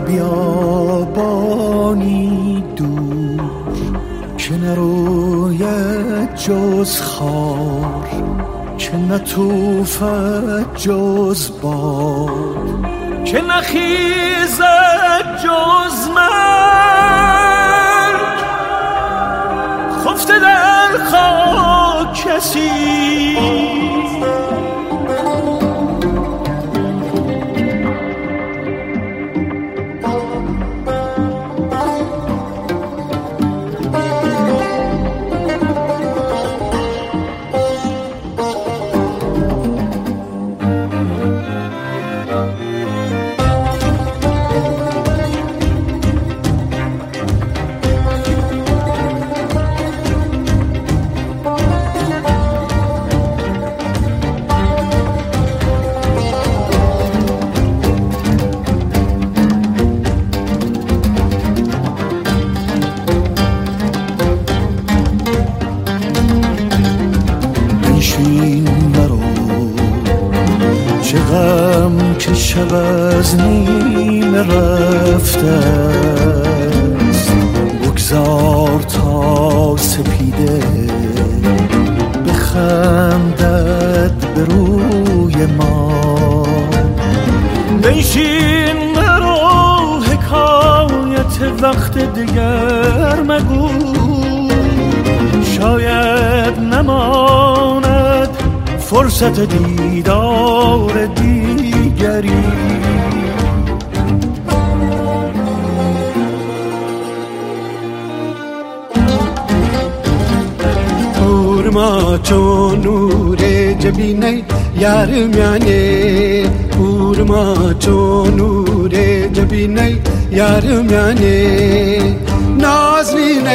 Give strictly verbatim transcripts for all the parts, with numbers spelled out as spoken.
بیابانی دور که نروید جز خار، که نتوفد جز باد، که نخیزد جز مرگ، خفته در خاک کسی که شب از نیمه رفته است، بگذار تا سپیده بخندد به روی ما. بنشین مرو حکایت وقت دیگر مگو، شاید نماند فرصت دیدار دیگری. پورما چون نور جبینه یار میانه، پورما چون نور جبینه یار میانه. نازنینه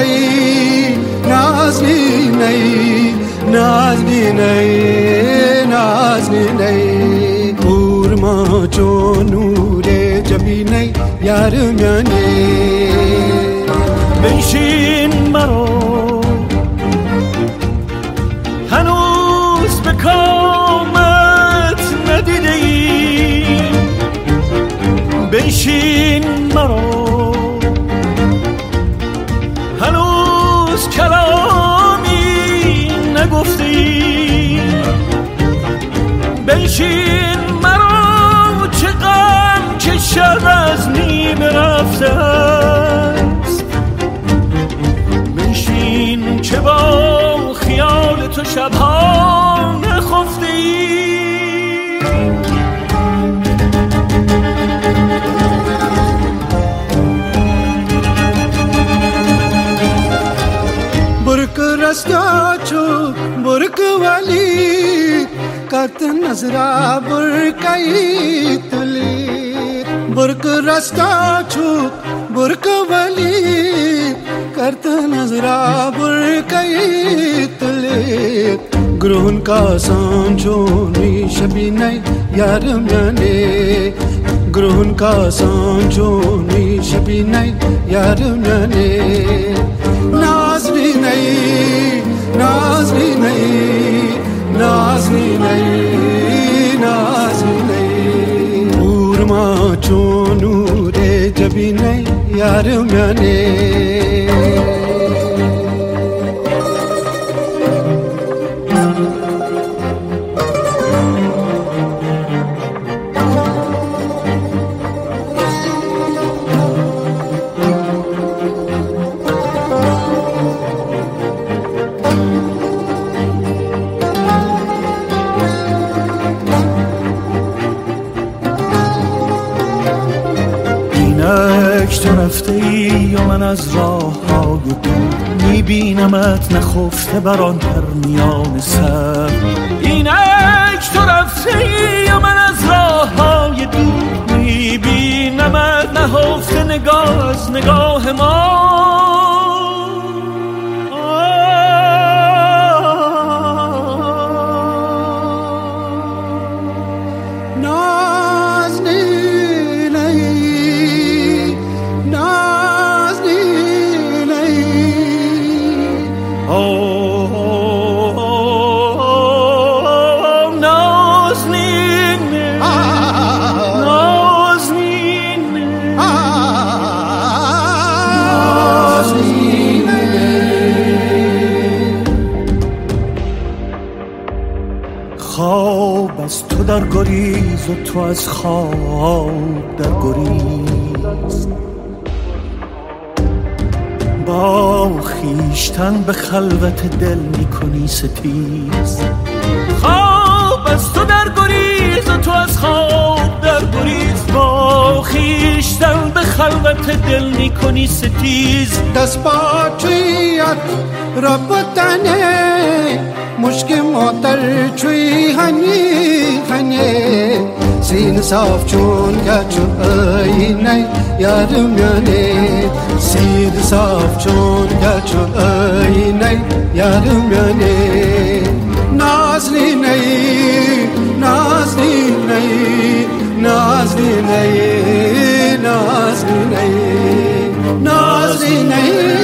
نازنینه نازنینه نازنینه، پورما چون نور جبینه یار میانه. بنشین مرو هنوز به کامت ندیده ای، بنشین مرو هنوز کلامی نگفتی، بنشین مرو چه غم که شب از نیمه رفته است، بنشین که با خیال تو شبها نخفتی. برک رستا چو برک والی کت نظرا برکای تلی، برک رستا چو برک والی کت نظرا برکای تلی. گرون کا سانچونی شبینه یار میانه، گرون کا سانچونی شبینه یار میانه. نازنینه نازنینه نازنینه نازنینه، پورما چون نور جبینه یار میانه. اینک تو رفته ای و من از راه های دور میبینمت نخفته بر آن پرنیان سر. اینک تو رفته ای و من از راه های دور میبینمت نهفته نگاه از نگاه ما. Ah در گریز و تو از خواب در گریز. با خیشتن به خلوت دل میکنی ستیز. خواب از تو در گریز و تو از خواب در گریز. با خیشتن به خلوت دل میکنی ستیز. دست پاچیت ربطنه مشک موتر چوی هنی هنی. سین صاف چون گچو اینه یارم یانه. سین صاف چون گچو اینه یارم یانه. نازلینه نازلینه نازلینه نازلینه نازلینه